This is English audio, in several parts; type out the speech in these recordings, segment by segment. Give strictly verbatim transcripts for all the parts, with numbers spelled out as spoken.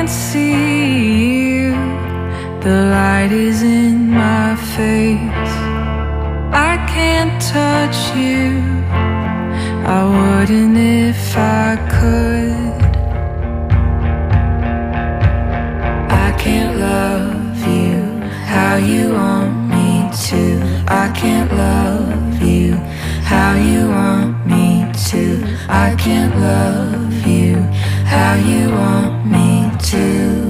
can't see you. The light is in my face. I can't touch you. I wouldn't if I could. I can't love you how you want me to. I can't love you how you want me to. I can't love you how you want me to.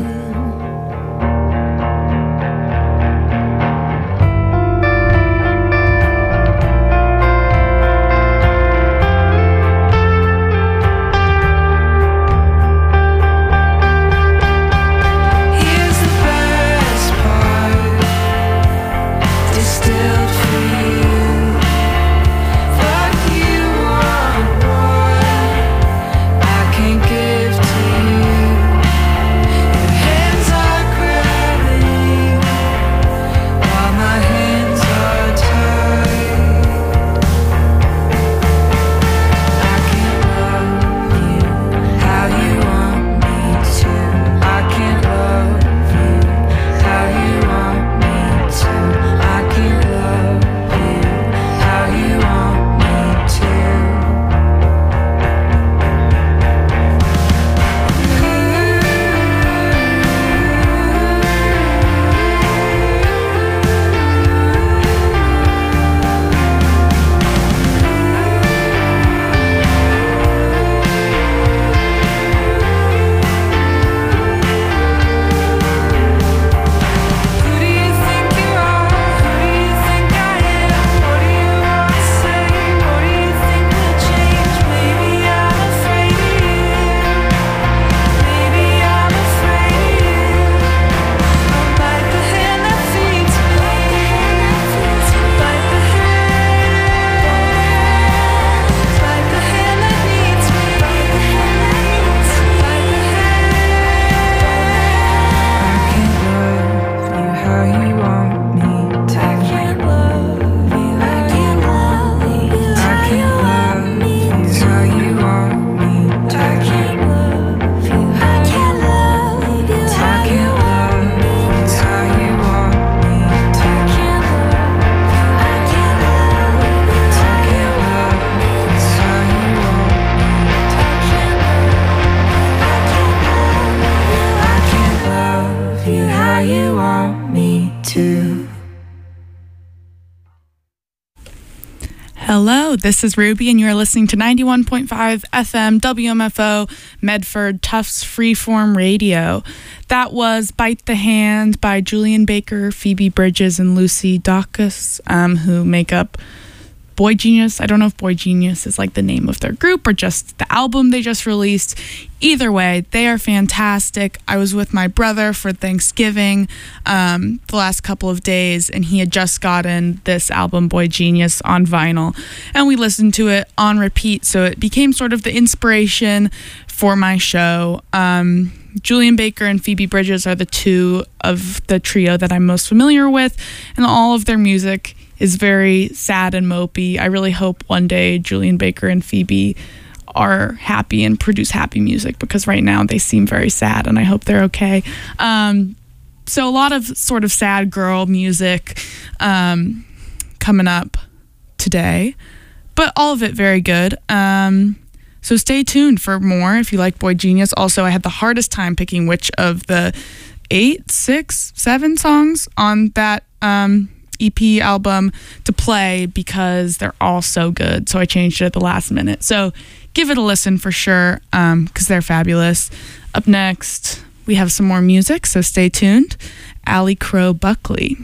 Hello, this is Ruby, and you're listening to ninety-one point five F M W M F O Medford Tufts Freeform Radio. That was Bite the Hand by Julian Baker, Phoebe Bridges, and Lucy Dacus, um, who make up boygenius. I don't know if boygenius is like the name of their group or just the album they just released. Either way, they are fantastic. I was with my brother for Thanksgiving um, the last couple of days, and he had just gotten this album, boygenius, on vinyl, and we listened to it on repeat, so it became sort of the inspiration for my show. Um, Julian Baker and Phoebe Bridges are the two of the trio that I'm most familiar with, and all of their music is very sad and mopey. I really hope one day Julian Baker and Phoebe are happy and produce happy music, because right now they seem very sad, and I hope they're okay. Um, so a lot of sort of sad girl music um, coming up today, but all of it very good. Um, so stay tuned for more if you like boygenius. Also, I had the hardest time picking which of the eight, six, seven songs on that um, E P album to play, because they're all so good. So I changed it at the last minute. So give it a listen for sure, um, because they're fabulous. Up next, we have some more music, so stay tuned. Allie Crow Buckley.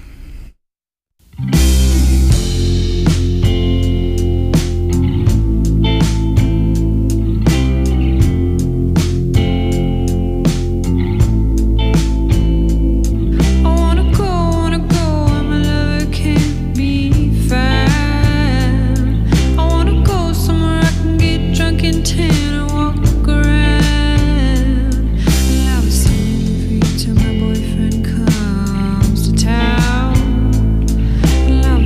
Now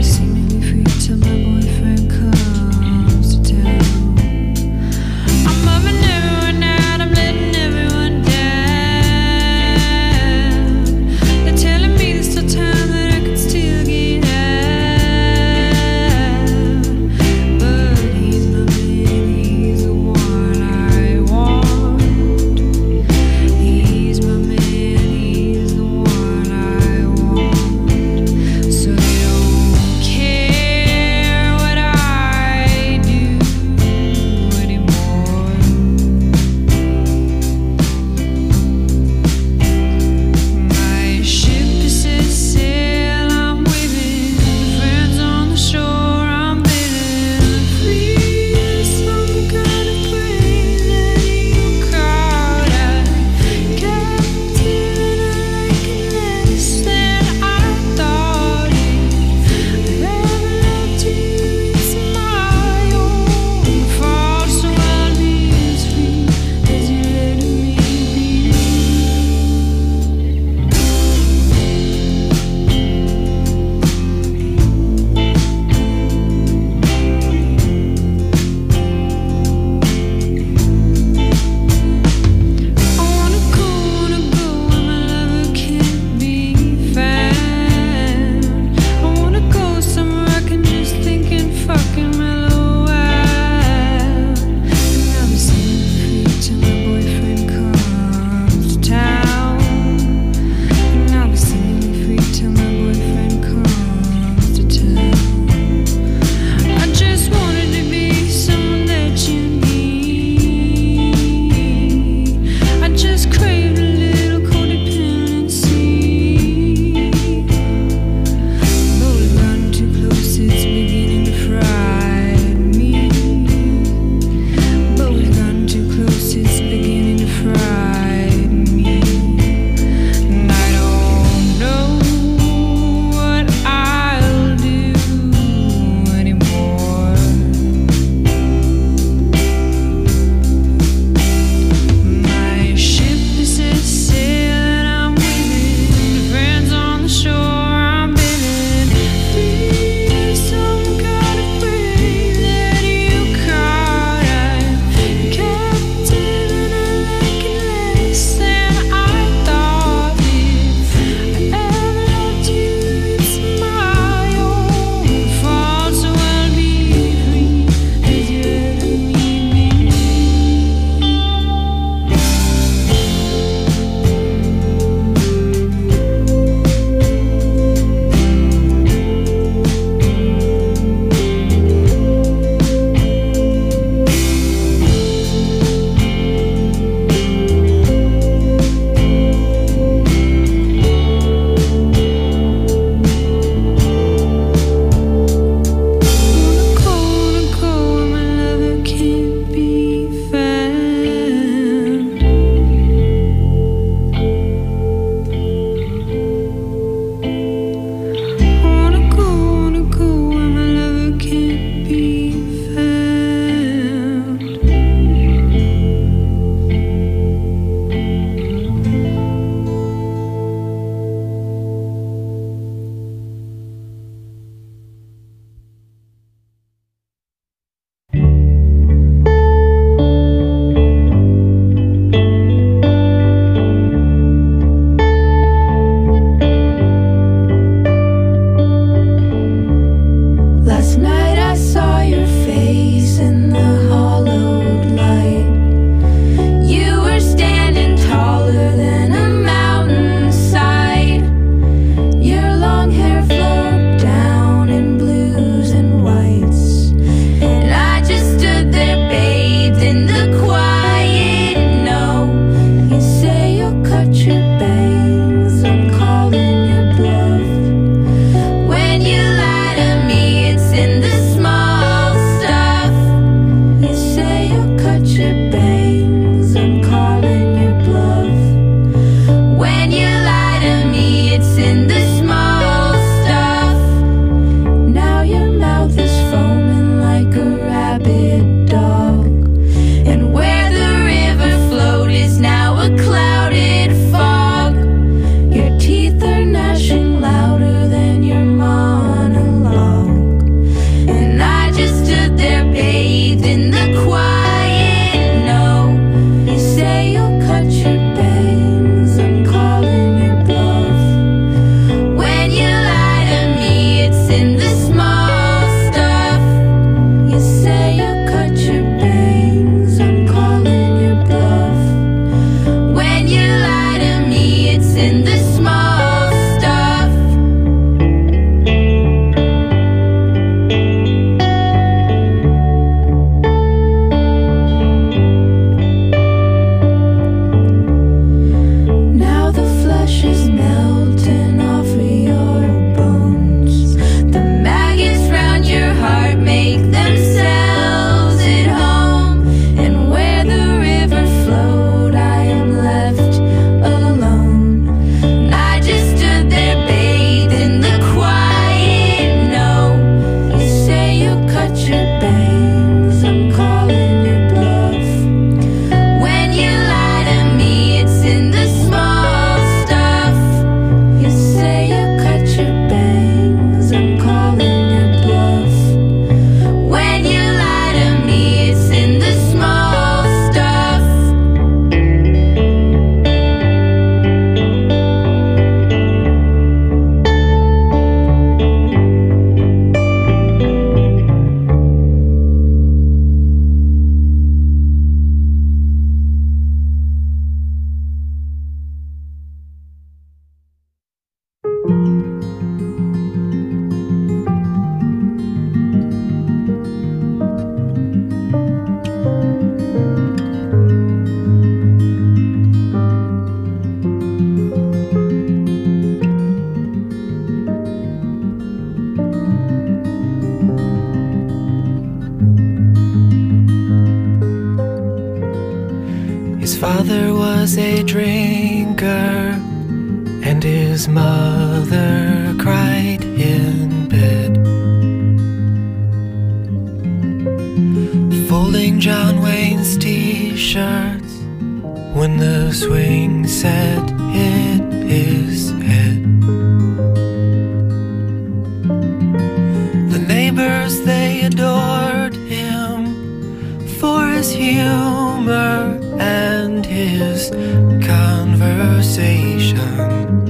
was a drinker, and his mother cried in bed. Folding John Wayne's t-shirts when the swing set hit his head. The neighbors, they adored him for his humor and his conversation.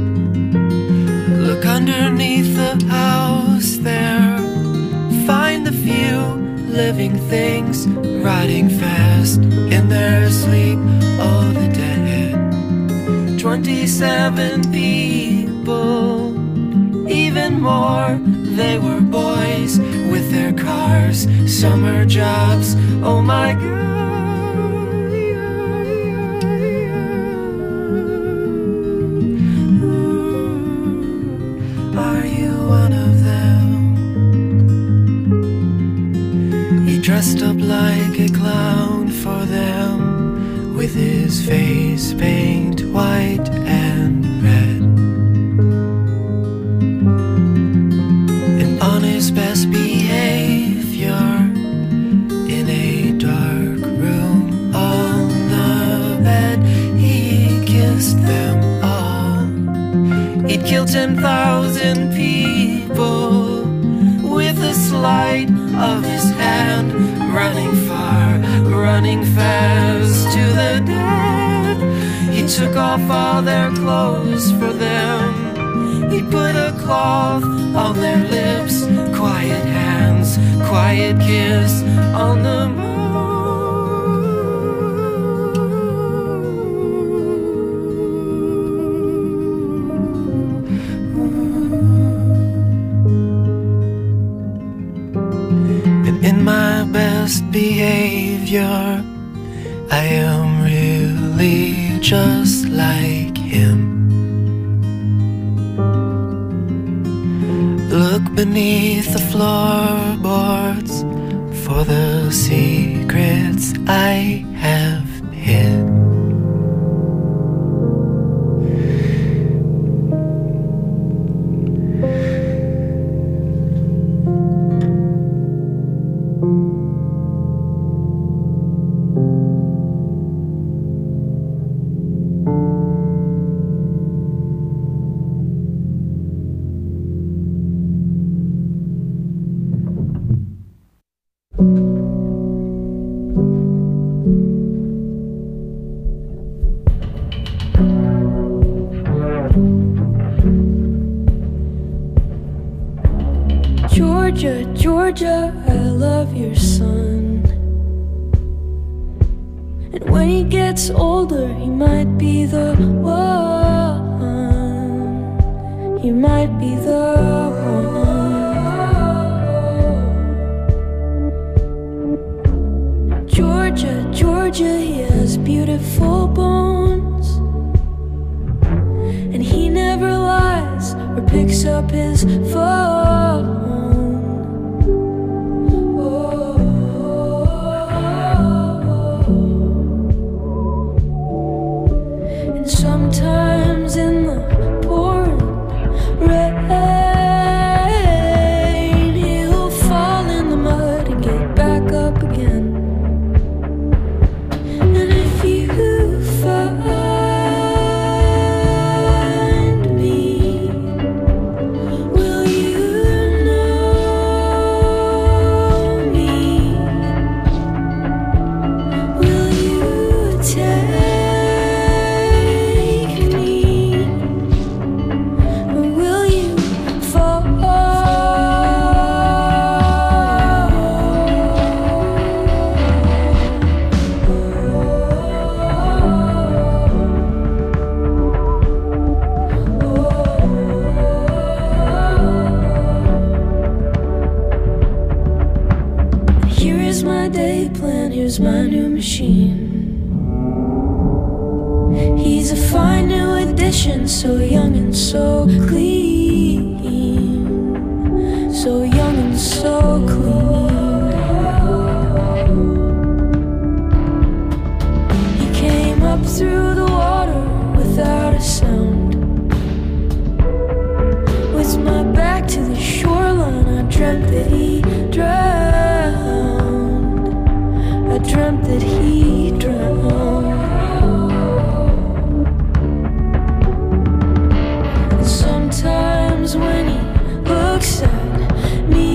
Look underneath the house there, find the few living things riding fast in their sleep. Oh, the dead. Twenty-seven people, even more. They were boys with their cars, summer jobs. Oh my God. Dressed up like a clown for them, with his face paint white and red. And on his best behavior, in a dark room on the bed, he kissed them all. He'd killed ten thousand people with a sleight of his hand, running far, running fast to the dead. He took off all their clothes for them. He put a cloth on their lips, quiet hands, quiet kiss on the moon. In my best behavior, I am really just like him. Look beneath the floorboards for the secrets I have hid. Georgia, Georgia, I love your son. And when he gets older, he might be the one. He might be the one. Georgia, Georgia, he has beautiful bones. And he never lies or picks up his phone. Sometimes in the pouring rain, he'll fall in the mud and get back up again. And if you find me, will you know me? Will you tell? Here's my new machine. He's a fine new addition, so young and so clean, so young and so clean. He came up through the wall. sound. With my back to the shoreline, I dreamt that he drowned. I dreamt that he drowned. And sometimes when he looks at me,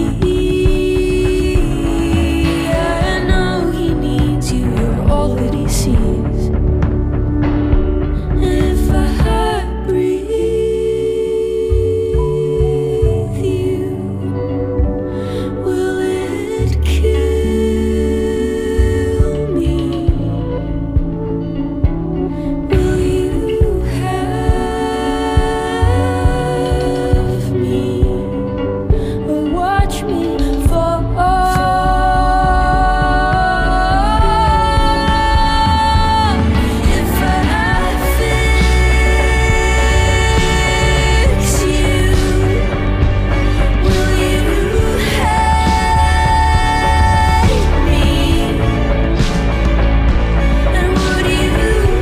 I know he needs you. You're all that he sees. And if I breathe you, will it kill me? Will you have me or watch me fall? If I fix you, will you hate me? And would you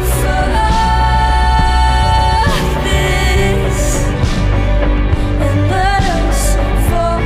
fuck this and let us fall?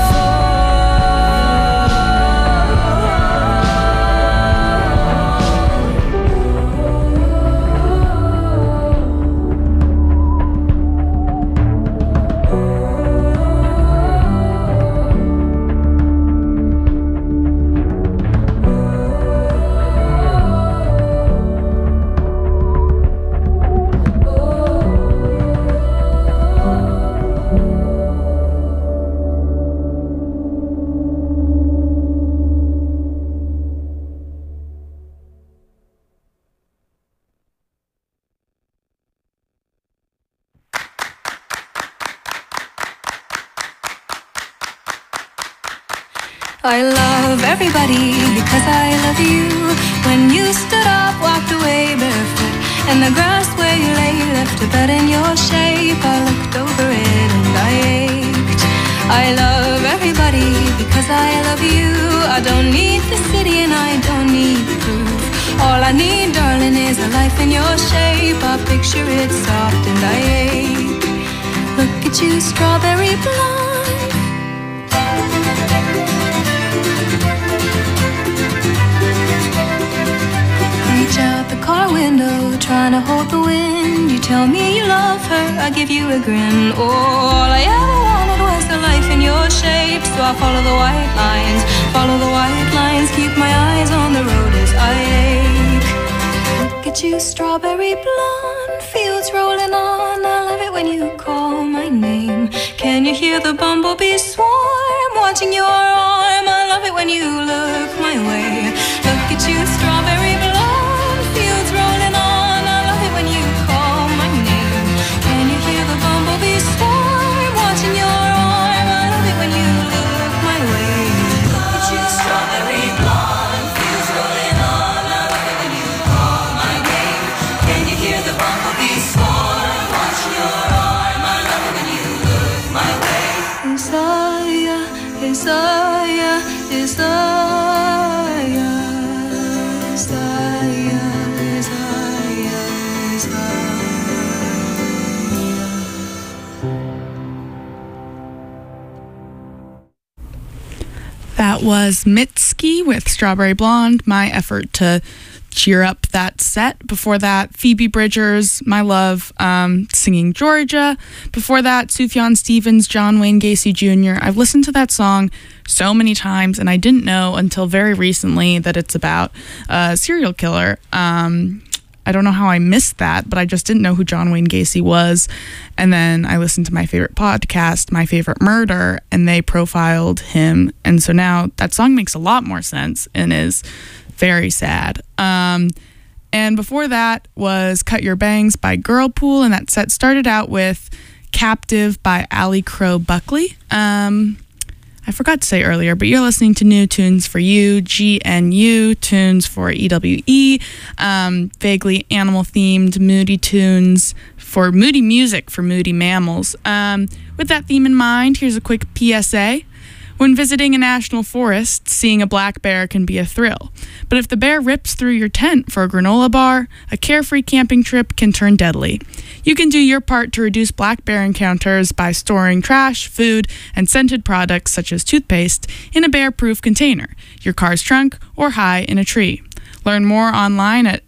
I love everybody because I love you. When you stood up, walked away barefoot, and the grass where you lay left a bed in your shape. I looked over it and I ached. I love everybody because I love you. I don't need the city and I don't need proof. All I need, darling, is a life in your shape. I picture it soft and I ache. Look at you, strawberry blonde. Reach out the car window, trying to hold the wind. You tell me you love her, I give you a grin. Oh, all I ever wanted was the life in your shape. So I follow the white lines, follow the white lines, keep my eyes on the road as I ache. Look at you, strawberry blonde, fields rolling on. I love it when you call my name. Can you hear the bumblebees swarm, watching your arm? I love it when you look my way. Look at you, strawberry blonde, fields rolling on. I love it when you call my name. Can you hear the bumblebees swarm, watching your arm? I love it when you look my way. Look at you, strawberry blonde, fields rolling on. I love it when you call my name. Can you hear the bumblebees swarm, watching your arm? I love it when you look my way. Isaiah, Isaiah, Isaiah, Isaiah, Isaiah, Isaiah. That was Mitski with Strawberry Blonde, my effort to cheer up that set. Before that, Phoebe Bridgers, My Love, um, singing Georgia. Before that, Sufjan Stevens, John Wayne Gacy Junior I've listened to that song so many times, and I didn't know until very recently that it's about a serial killer. Um, I don't know how I missed that, but I just didn't know who John Wayne Gacy was. And then I listened to my favorite podcast, My Favorite Murder, and they profiled him. And so now that song makes a lot more sense and is very sad. Um, and before that was Cut Your Bangs by Girlpool, and that set started out with Captive by Allie Crow Buckley. Um, I forgot to say earlier, but you're listening to New Tunes for You, G N U, tunes for E W E, um, vaguely animal-themed moody tunes for moody music for moody mammals. Um, with that theme in mind, here's a quick P S A. When visiting a national forest, seeing a black bear can be a thrill. But if the bear rips through your tent for a granola bar, a carefree camping trip can turn deadly. You can do your part to reduce black bear encounters by storing trash, food, and scented products such as toothpaste in a bear-proof container, your car's trunk, or high in a tree. Learn more online at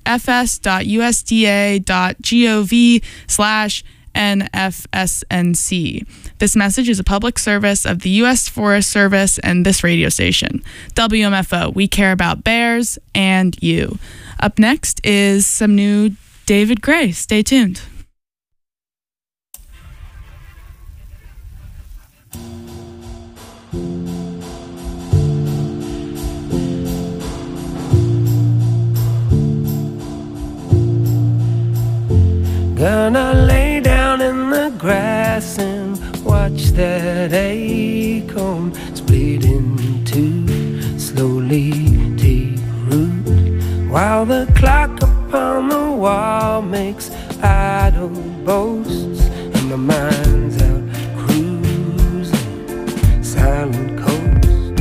fs.usda.gov slash N F S N C. This message is a public service of the U S Forest Service and this radio station. W M F O, we care about bears and you. Up next is some new David Gray. Stay tuned. Gonna lay down in the grass and watch that acorn split in two, slowly take root, while the clock upon the wall makes idle boasts, and my mind's out cruising silent coast.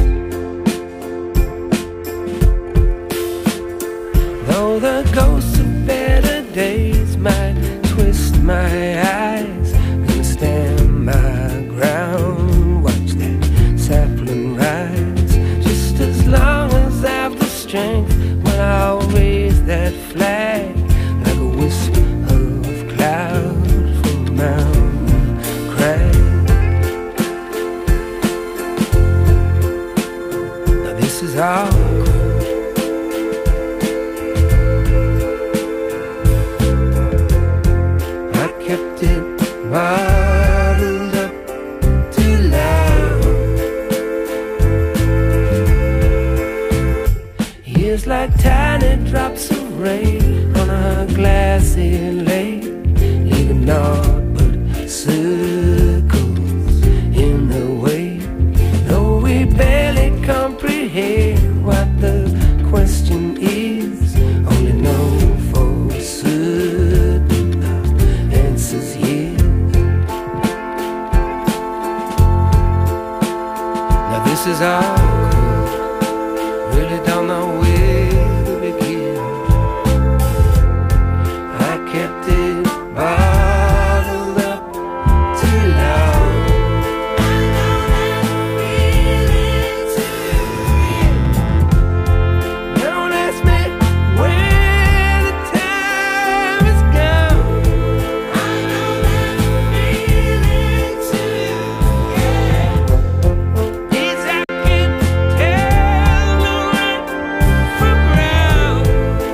Though the ghosts of better days might twist my eyes, gonna stand my ground, watch that sapling rise. Just as long as I have the strength, when I'll raise that flag like a wisp of cloud from a mountain crag. Now this is all kept it bottled up too loud. Years like tiny drops of rain on a glassy lake, leaving naught but circles in the wake. Though we barely comprehend what the question is, only know for certain answers here. Now this is awkward, really don't know where to begin. I kept it bottled up too long. Don't ask me where the time is gone. It's I can tell the right from wrong.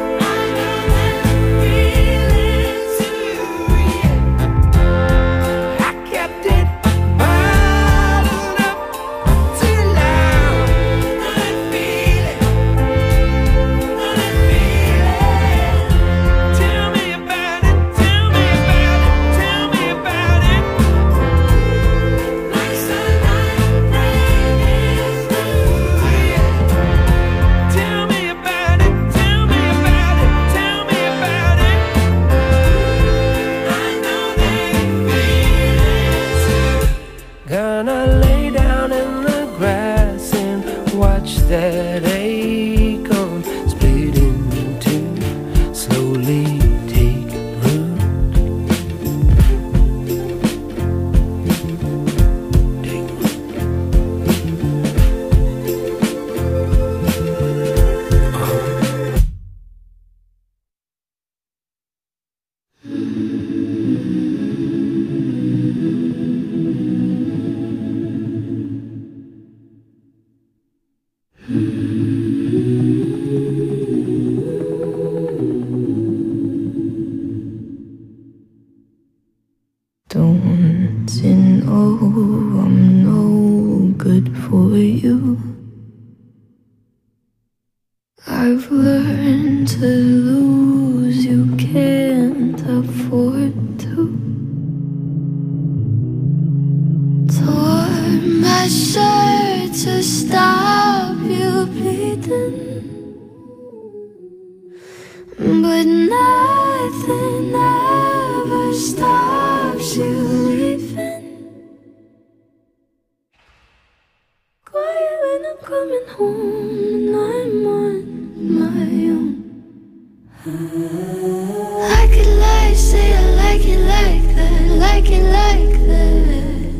I kept it bottled up too long. Tell me about it, tell me about it, tell me about it. Tell me about it, tell me about it, tell me about it. Gonna lay down in the grass and watch that acorn split in two, slowly take root. Take root. Don't you know I'm no good for you? I've learned to lose, you can't afford to. Tore my shirt to stop you bleeding, but nothing ever stops you leaving. Quiet. coming home and I'm on my own. I could lie, say I like it like that, like it like that.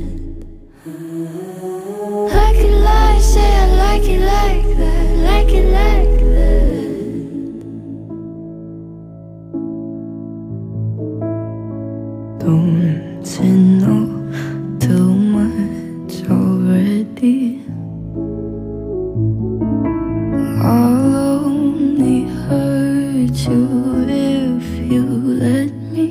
I could lie, say I like it like that, like it like that. Don't you know too much already? I'll only hurt you if you let me.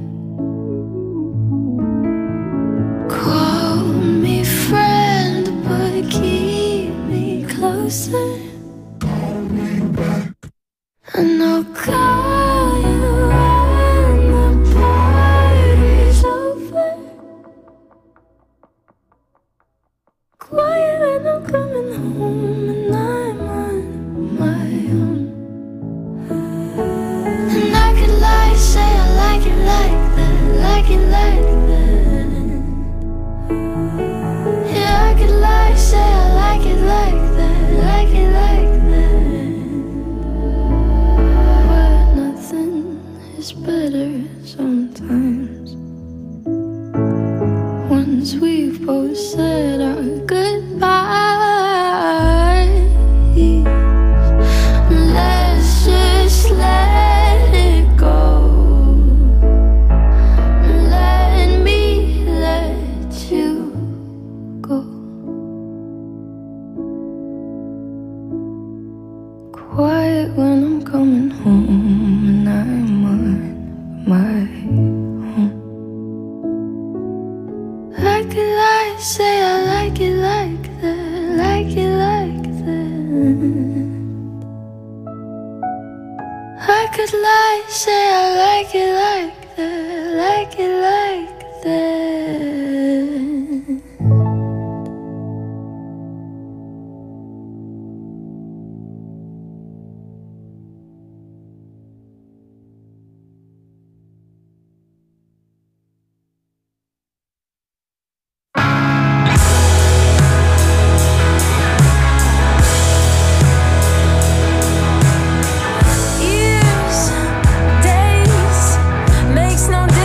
Call me friend, but keep me closer. Call me back, and I'll call you when the party's over. Quiet when I'm coming home and I'm on my own. And I could lie, say I like it like that, like it like that. Yeah, I could lie, say I like it like that, like it like that. But nothing is better sometimes. Once we've both said our goodbyes, let's just let it go. Let me let you go. Quiet when I'm coming home and I'm on my own. I could lie, say I like it like that, like it like that. I could lie, say I like it like that, like it like that. Years, days, makes no difference.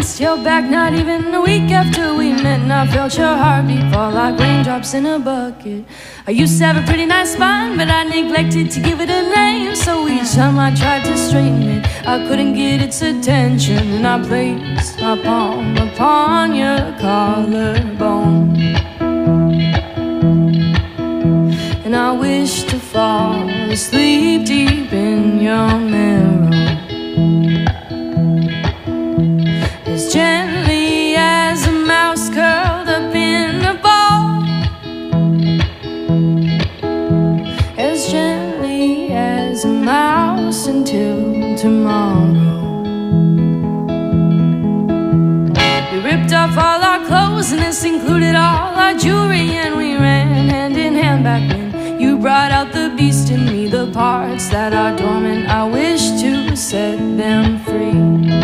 just your back, not even a week after we met, and I felt your heartbeat fall like raindrops in a bucket. I used to have a pretty nice spine, but I neglected to give it a name. So each time I tried to straighten it, I couldn't get its attention, and I placed my palm upon your collarbone, and I wish to fall asleep deep in your mirror, as gently as a mouse curled up in a ball, as gently as a mouse until tomorrow. We ripped off all our clothes, and this included all our jewelry, and we ran hand in hand back when you brought out the beast in me, the parts that are dormant. I wish to set them free,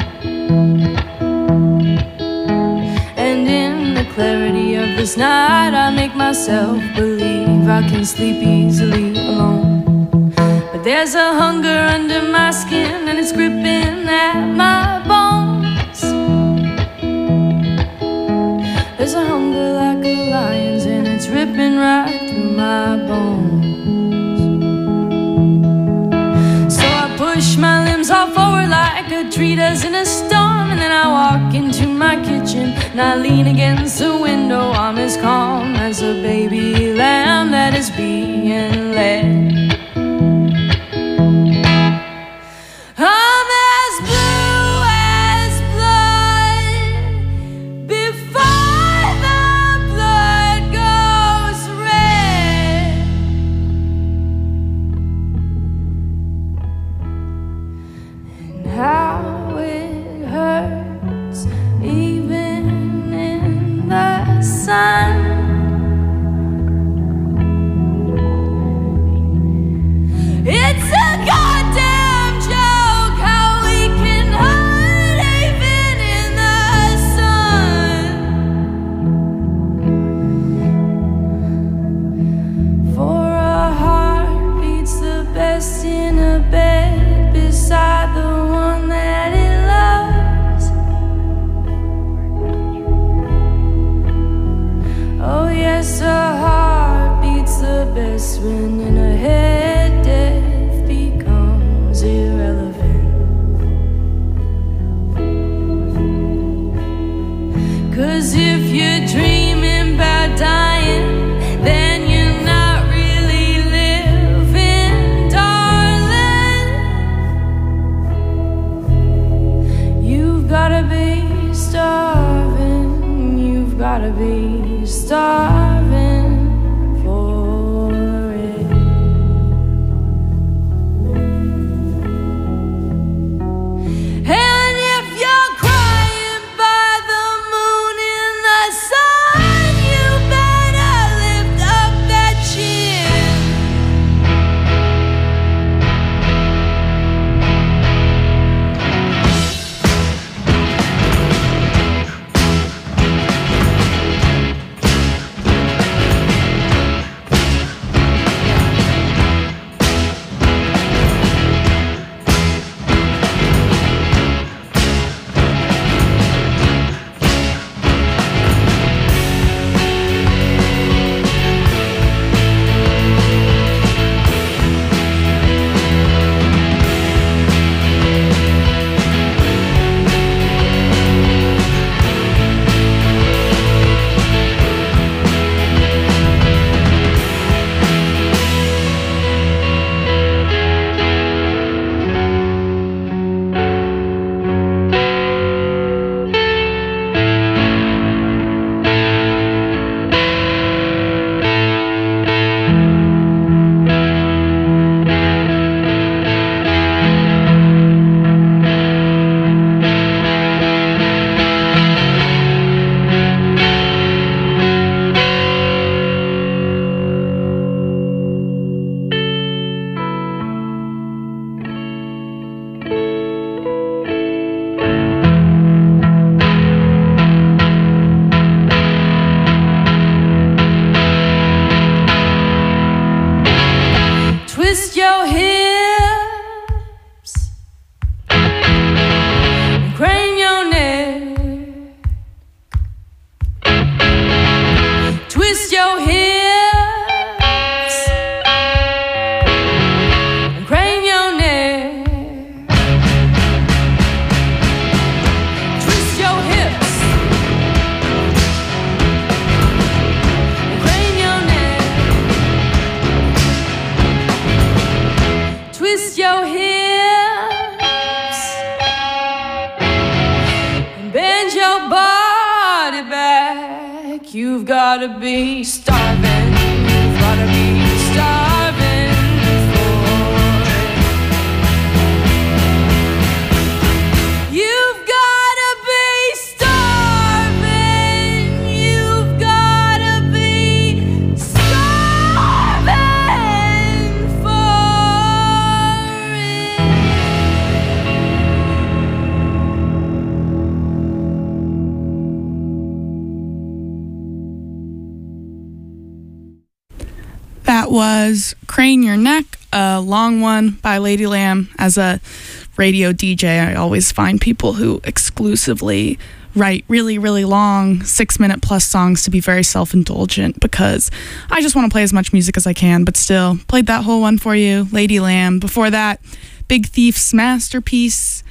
and in the clarity of this night, I make myself believe I can sleep easily alone. But there's a hunger under my skin, and it's gripping at my bones. There's a hunger like a lion's, and it's ripping right through my bones. So I push my limbs all forward like a tree does in a storm, and then I walk into my kitchen, and I lean against the window. I'm as calm as a baby lamb that is being led. I'm as blue as blood before the blood goes red, and how it hurts even in the sun. It's a goddamn joke how we can hurt even in the sun. For a heart beats the best in a bed beside the one that it loves. Oh yes, a heart beats the best when in a head death becomes irrelevant. 'Cause if you're dreaming about dying, then you're not really living, darling. You've gotta be starving, you've gotta be starving for it. You've gotta be starving. You've gotta be starving for it. You've gotta be starving. You've gotta be starving for it. That was Crane Your Neck, a long one by Lady Lamb. As a radio D J, I always find people who exclusively write really, really long, six-minute plus songs to be very self-indulgent, because I just want to play as much music as I can, but still, played that whole one for you, Lady Lamb. Before that, Big Thief's masterpiece,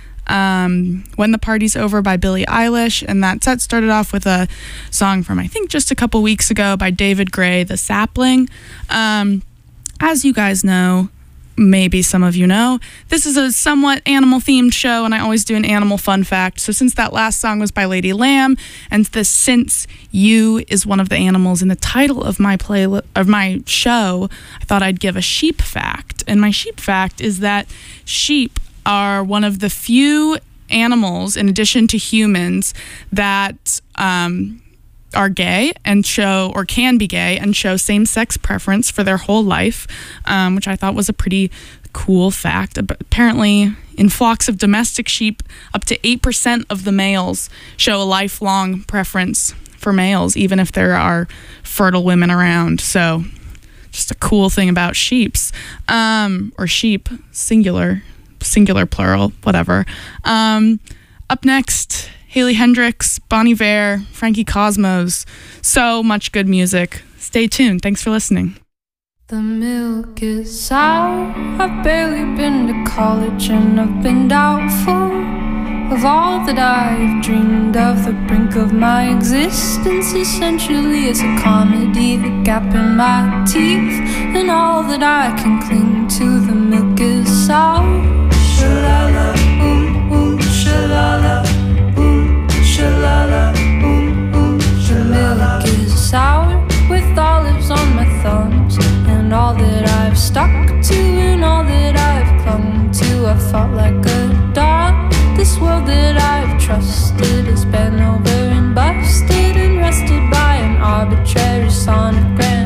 um, When the Party's Over by Billie Eilish, and that set started off with a song from I think just a couple weeks ago by David Gray, The Sapling. Um, as you guys know, maybe some of you know, this is a somewhat animal themed show, and I always do an animal fun fact. So since that last song was by Lady Lamb, and the since you is one of the animals in the title of my play of my show, I thought I'd give a sheep fact. And my sheep fact is that sheep are one of the few animals, in addition to humans, that um, are gay and show, or can be gay and show same-sex preference for their whole life, um, which I thought was a pretty cool fact. Apparently, in flocks of domestic sheep, up to eight percent of the males show a lifelong preference for males, even if there are fertile women around. So, just a cool thing about sheeps, um, or sheep, singular. singular plural, whatever. Um, up next, Haley Hendrix, Bon Iver, Frankie Cosmos. So much good music. Stay tuned. Thanks for listening. The milk is sour. I've barely been to college, and I've been doubtful of all that I've dreamed of. The brink of my existence essentially is a comedy. The gap in my teeth and all that I can cling to. The milk is sour. Shalala, ooh, ooh, shalala, ooh, shalala, ooh, ooh, shalala. The milk is sour with olives on my thumbs, and all that I've stuck to and all that I've clung to. I fought like a dog. This world that I've trusted has been over and busted and rested by an arbitrary sonogram.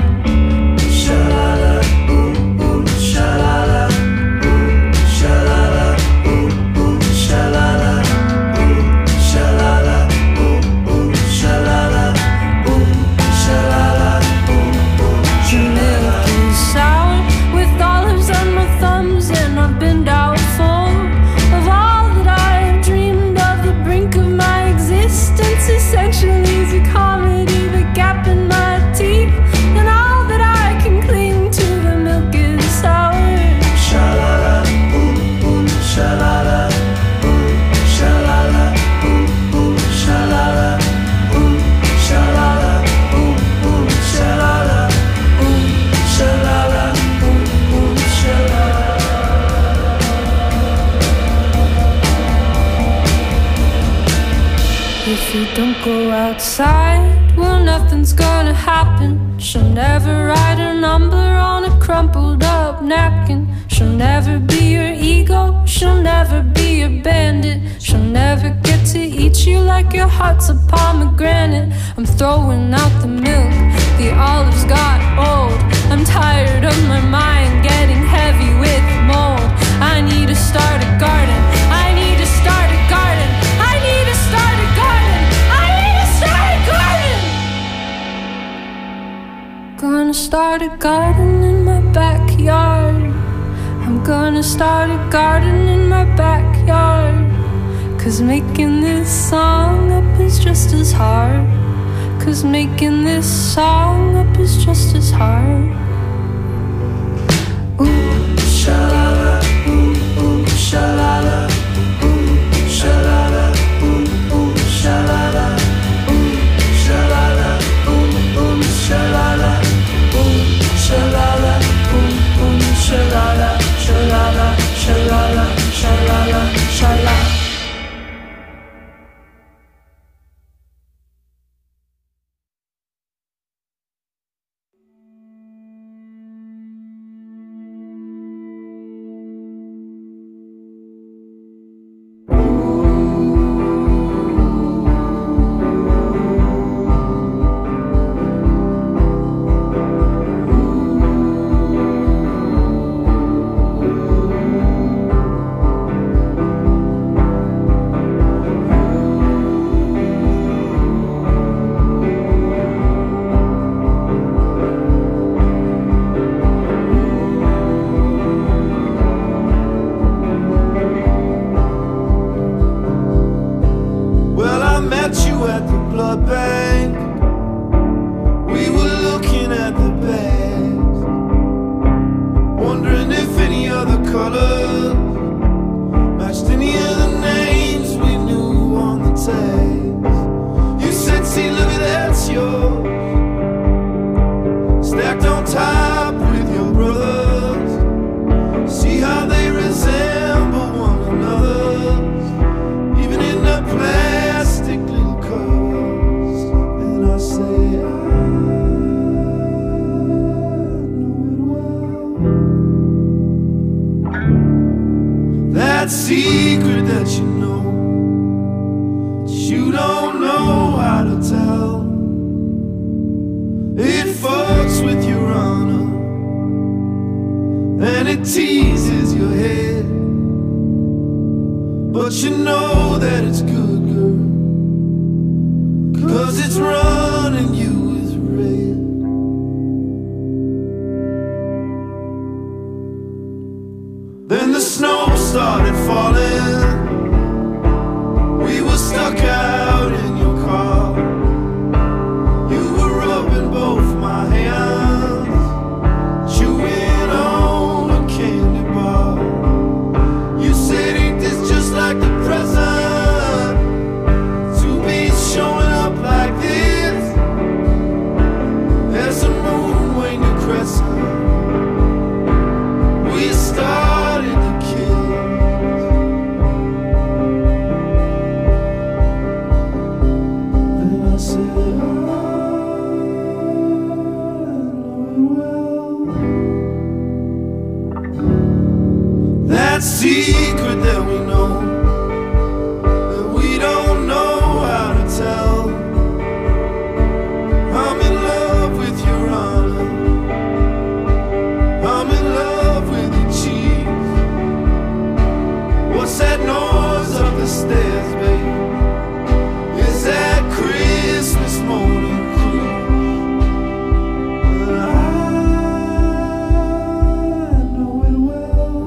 Shalala, ooh, ooh, shalala. Don't go outside, well nothing's gonna happen. She'll never write her number on a crumpled up napkin. She'll never be your ego, she'll never be your bandit. She'll never get to eat you like your heart's a pomegranate. I'm throwing out the milk, the olives got old. I'm tired of my mind getting heavy with mold. I need to start a garden, I need to start a garden, I need to start a garden. Gonna start a garden in my backyard. I'm gonna start a garden in my backyard. Cause making this song up is just as hard. Cause making this song up is just as hard. Ooh, shalala, ooh, ooh, shalala, ooh, shalala, ooh, ooh, shalala, ooh, shalala, ooh, ooh, shalala, ooh, shalala, ooh, ooh, shalala, shalala, shalala, shalala, shalala. stacked on top with your brothers. See how they resemble one another's, even in the plastic little covers. And I say, I that secret that you know, that you don't know how to tell. It fucks with your honor, and it teases your head. But you know that it's good, girl, 'cause it's running you is red. Then the snow started falling. We were stuck out in your car. You were rubbing both my hands, chewing on a candy bar. You said, ain't this just like the present, to be showing up like this? There's a moon when you're crescent. We started to kill. And I said, I that secret that we know, that we don't know how to tell. I'm in love with your honor, I'm in love with your cheeks. What's that noise up the stairs, babe? Is that Christmas morning creep? But I know it well.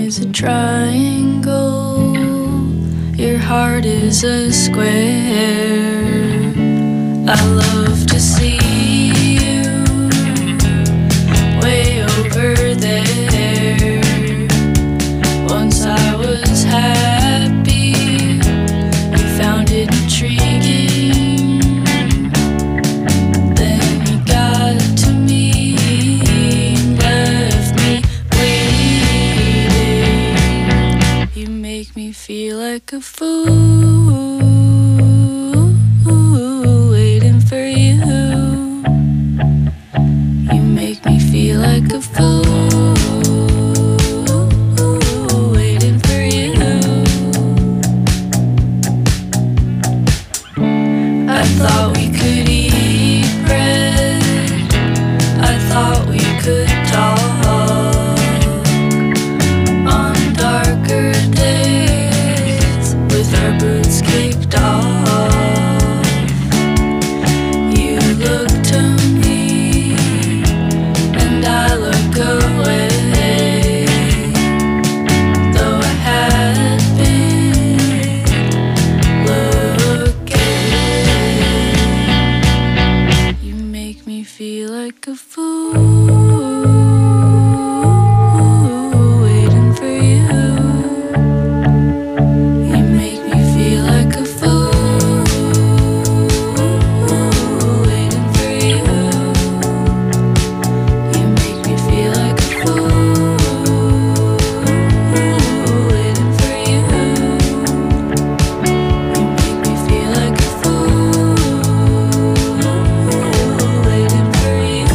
is a triangle, your heart is a square. I love to see you way over there. Once I was happy, you found it intriguing. Then you got to me, left me waiting. You make me feel like a fool, waiting for you. You make me feel like a fool, waiting for you. I thought we could eat bread, I thought we could talk on darker days with our boots kicked off. You look to me and I look away, though I had been looking. You make me feel like a fool, waiting for you. You make me feel like a fool, waiting for you. You make me feel like a fool, waiting for you. You make me feel like a fool, waiting for you.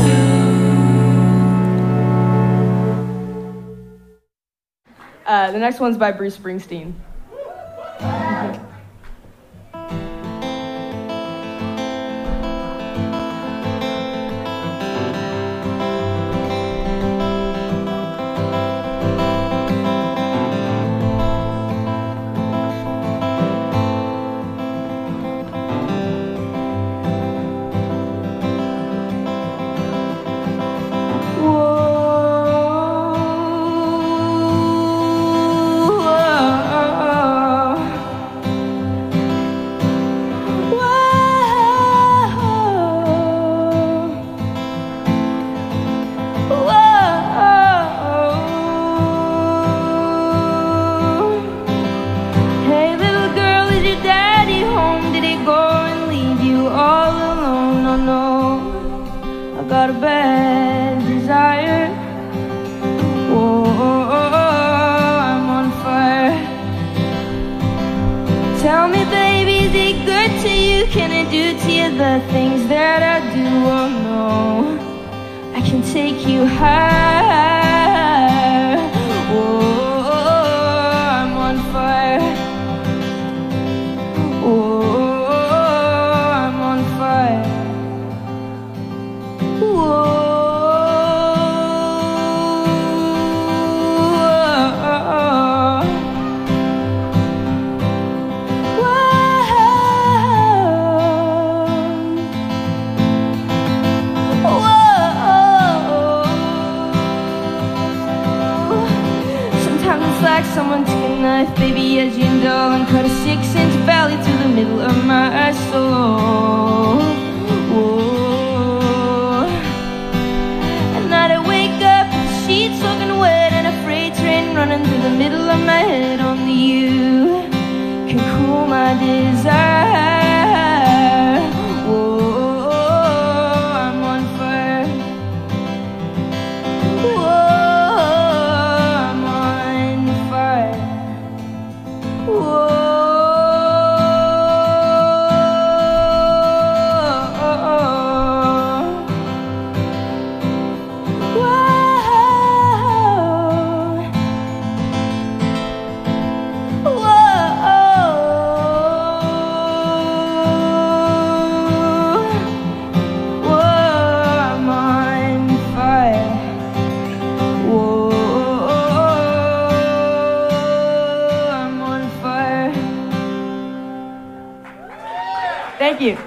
Uh, the next one's by Bruce Springsteen. Hey little girl, is your daddy home? Did he go and leave you all alone? Oh no, I got a bad desire. Whoa, I'm on fire. Tell me baby, is he good to you? Can I do to you the things that I do? Oh no, I can take you higher. Whoa, I'm on fire. Whoa, I'm on fire. Whoa. Sometimes it's like someone took a knife, baby, edgy and dull, and cut a six-inch valley through the middle of my soul. Whoa. At night I wake up with the sheets soaking wet and a freight train running through the middle of my head. Only you can cool my desire. Whoa, I'm on fire. Whoa, I'm on fire. Whoa. Thank you.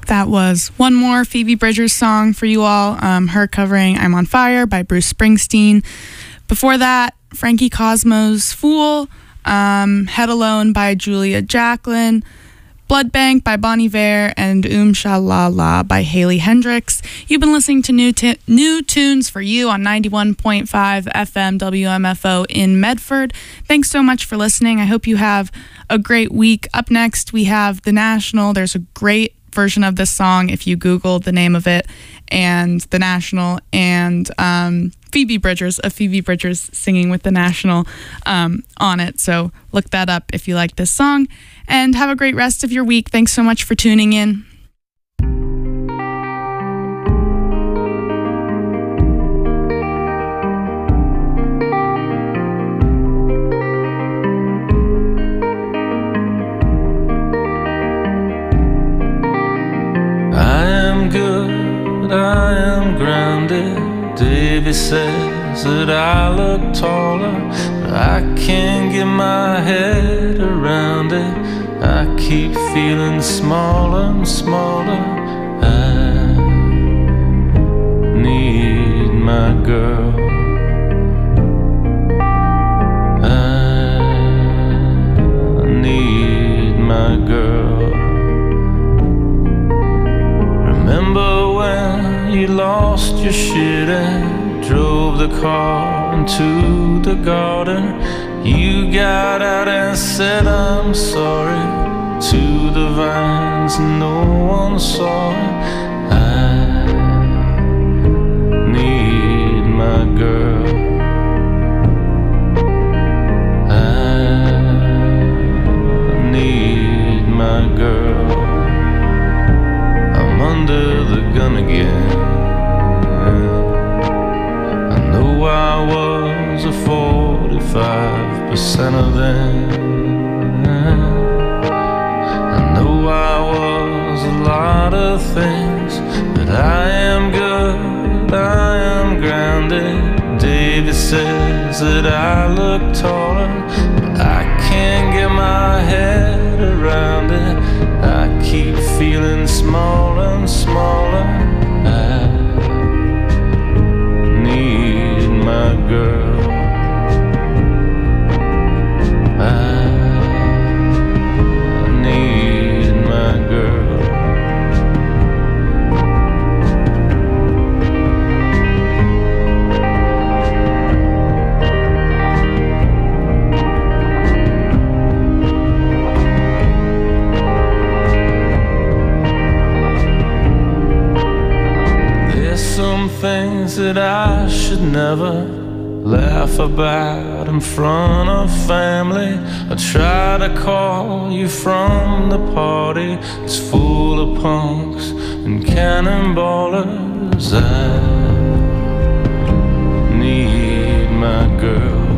That was one more Phoebe Bridgers song for you all. Um, her covering I'm on Fire by Bruce Springsteen. Before that, Frankie Cosmo's Fool, um, Head Alone by Julia Jacklin, Blood Bank by Bon Iver, and Um Sha La La by Haley Hendricks. You've been listening to new, t- new tunes for you on ninety-one point five F M W M F O in Medford. Thanks so much for listening. I hope you have a great week. Up next, we have The National. There's a great version of this song if you Google the name of it and The National and um, Phoebe Bridgers, of Phoebe Bridgers singing with The National um, on it. So look that up if you like this song, and have a great rest of your week. Thanks so much for tuning in. I am grounded. Davy says that I look taller, but I can't get my head around it. I keep feeling smaller and smaller. I need my girl. I need my girl. Remember when you lost your shit and drove the car into the garden? You got out and said I'm sorry to the vines, no one saw it. I need my girl. I need my girl. I'm under the gun again. I know I was a forty-five percent of them. I know I was a lot of things, but I am good, I am grounded. David says that I look taller, but I can't get my head around it. I keep feeling smaller and smaller. I need my girl. I need my girl. Some things that I should never laugh about in front of family. I try to call you from the party. It's full of punks and cannonballers. I need my girl.